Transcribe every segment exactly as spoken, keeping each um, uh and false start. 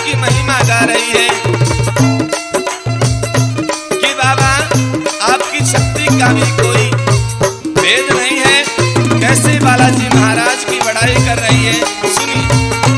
की महिमा गा रही है कि बाबा आपकी शक्ति का भी कोई भेद नहीं है। कैसे बालाजी महाराज की बड़ाई कर रही है, सुनिए।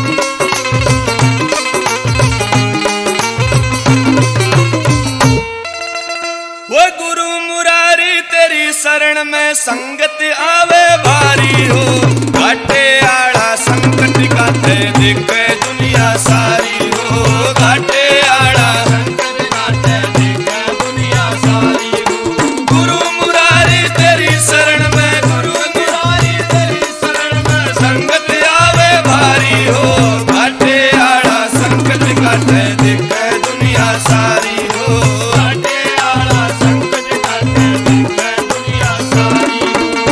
वो गुरु मुरारी तेरी शरण में संगत आवे भारी हो, घाटे आड़ा संकट काटे देखे दुनिया सारी हो, घाटे आड़ा संकट काटे देखे दुनिया सारी हो। गुरु मुरारी तेरी शरण में, गुरु मुरारी तेरी शरण में संगत आवे भारी हो, घाटे आड़ा संकट काटे देखे दुनिया सारी हो, घाटे आड़ा संकट काटे देखे दुनिया सारी हो।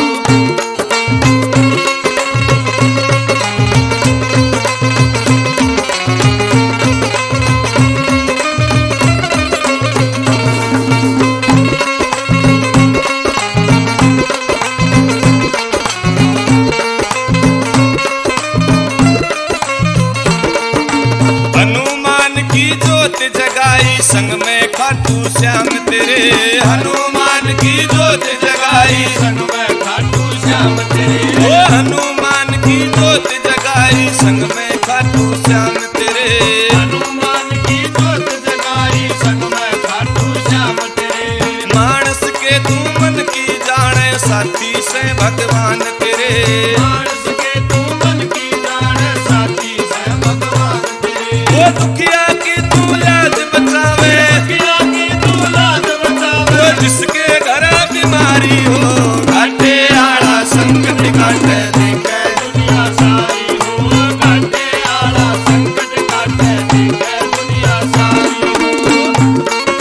हनुमान की ज्योत जगाई संग में खाटू श्याम तेरे, हनुमान की ज्योत जगाई संग में खाटू श्याम तेरे, ओ हनुमान की ज्योत जगाई संग में खाटू श्याम तेरे, हनुमान की ज्योत जगाई संग में खाटू श्याम तेरे। मानस के तू मन की जाने साथी से भगवान तेरे, मानस के तू मन की जाने साथी से भगवान तेरे। वो दुखिया की तू लाज बचावे, दुखिया की तू लाज बचावे, वो जिसके घर बीमारी हो, घाटे आड़ा संकट काटे देखे दुनिया सारी हो, घाटे आड़ा संकट काटे देखे दुनिया सारी हो।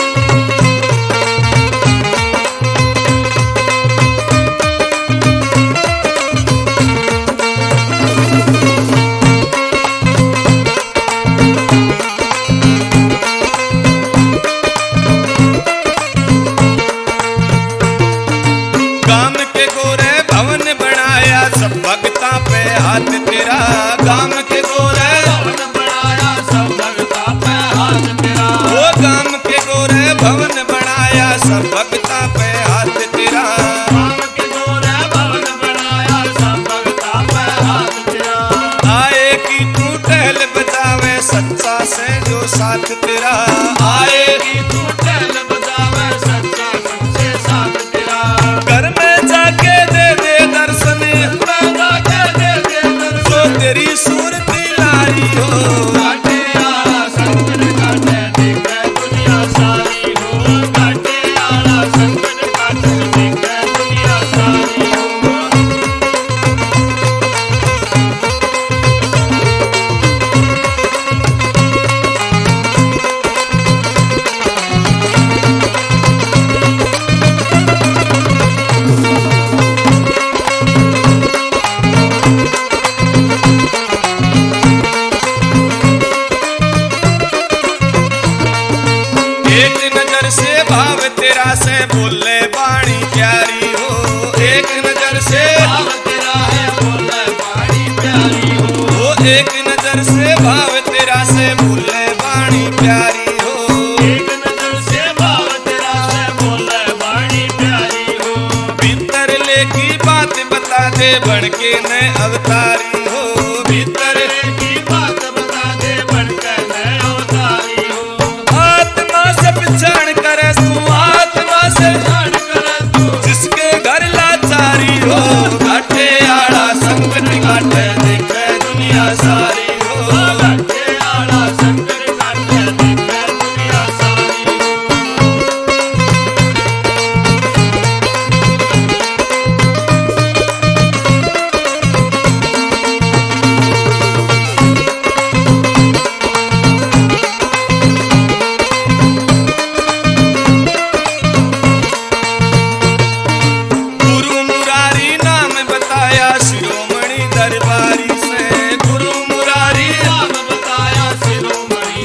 गाम के गोरे भवन बनाया सब भक्ता पे हाथ तेरा, गाम के गोरे भवन बनाया सब भक्ता पे हाथ तेरा, वो गाम के गोरे भवन बनाया सब भक्ता पे हाथ तेरा, गाम के गोरे भवन बनाया सब भक्ता पे हाथ तेरा। आए की तू टहल बजावे सच्चा से जो साथ तेरा, आए की तू टहल बजावे सच्चा से साथ तेरा। घर में जाके दे दे दर्शन, में जाके दे दे दर्शन, तो तेरी सूरती लारी हो, घाटे आड़ा संकट काटे देखे दुनिया सारी हो, घाटे आड़ा संकट काटे देखे दुनिया सारी हो। एक नजर से भाव तेरा से बोले बाणी प्यारी हो, एक नजर से भाव तेरा है बोले बाणी प्यारी हो, वो एक नजर से भाव तेरा से बोले बाणी प्यारी हो, एक नजर से भाव तेरा से बोले बाणी प्यारी हो। भीतर ले की बात बता दे बन के न अवतारी हो, भीतर ले की बात बता दे बन के न अवतारी हो। आत्मा से पहचान करे तू, आत्मा से पहचान करे तू, जिसके घर लाचारी हो, घाटे आड़ा संकट काटे देखे दुनिया सारी हो, घाटे आड़ा संकट काटे देखे दुनिया सारी हो। शिरोमणि दरबारी से, गुरु मुरारी नाम बताया शिरोमणि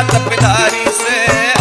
तपदारी से